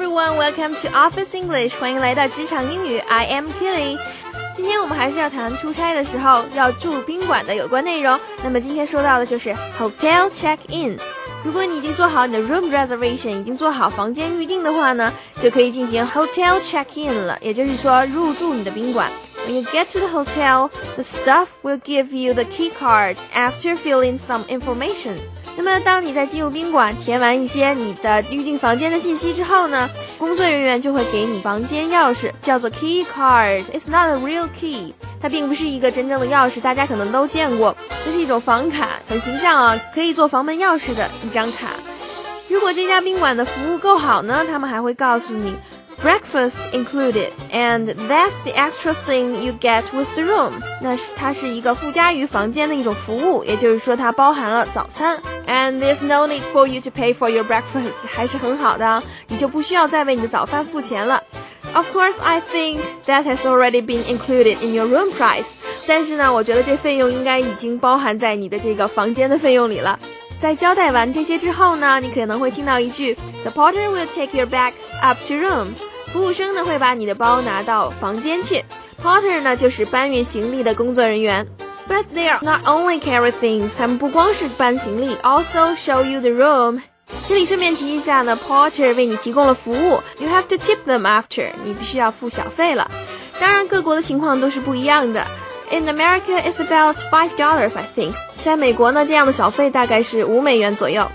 everyone, welcome to Office English. 欢迎来到职场英语 I am Kelly. 今天我们还是要谈出差的时候要住宾馆的有关内容。那么今天说到的就是 Hotel Check-in。如果你已经做好你的 room reservation， 已经做好房间预订的话呢，就可以进行 Hotel Check-in 了，也就是说入住你的宾馆。When you get to the hotel, the staff will give you the key card after filling some information. 那么当你在进入宾馆填完一些你的预订房间的信息之后呢，工作人员就会给你房间钥匙，叫做 key card. It's not a real key. 它并不是一个真正的钥匙，大家可能都见过，这是一种房卡，很形象啊，可以做房门钥匙的一张卡。如果这家宾馆的服务够好呢，他们还会告诉你Breakfast included, and that's the extra thing you get with the room. 它是一个附加于房间的一种服务，也就是说它包含了早餐。And there's no need for you to pay for your breakfast. 还是很好的，你就不需要再为你的早饭付钱了。Of course, I think that has already been included in your room price. 但是呢，我觉得这费用应该已经包含在你的这个房间的费用里了。在交代完这些之后呢，你可能会听到一句 The porter will take your bag up to room. 服务生呢会把你的包拿到房间去。Porter 呢就是搬运行李的工作人员。But they are not only carry things. 他们不光是搬行李 ，also show you the room. 这里顺便提一下呢 ，Porter 为你提供了服务 ，You have to tip them after. 你必须要付小费了。当然，各国的情况都是不一样的。In America, it's about $5, I think. 在美国呢，这样的小费大概是$5左右。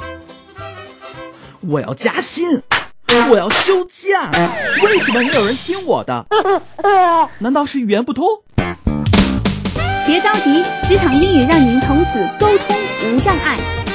我要加薪，我要休假，为什么没有人听我的？难道是语言不通？ 别着急，职场英语让您从此沟通无障碍。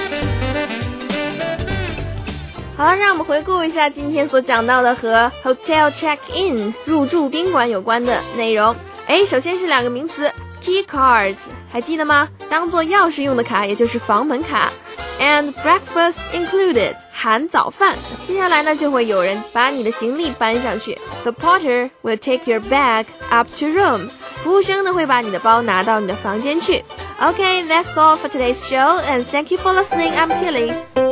好了，让我们回顾一下今天所讲到的和 Hotel Check-in 入住宾馆有关的内容。首先是两个名词 Key cards 还记得吗？当做钥匙用的卡，也就是房门卡。And breakfast included 含早饭。接下来呢，就会有人把你的行李搬上去。The porter will take your bag up to room. 服务生呢会把你的包拿到你的房间去。Okay, that's all for today's show, and thank you for listening. I'm Kelly.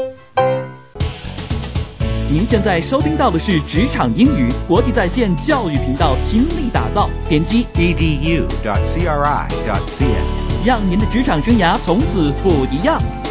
您现在收听到的是职场英语国际在线教育频道，倾力打造，点击 edu.cri.cn， 让您的职场生涯从此不一样。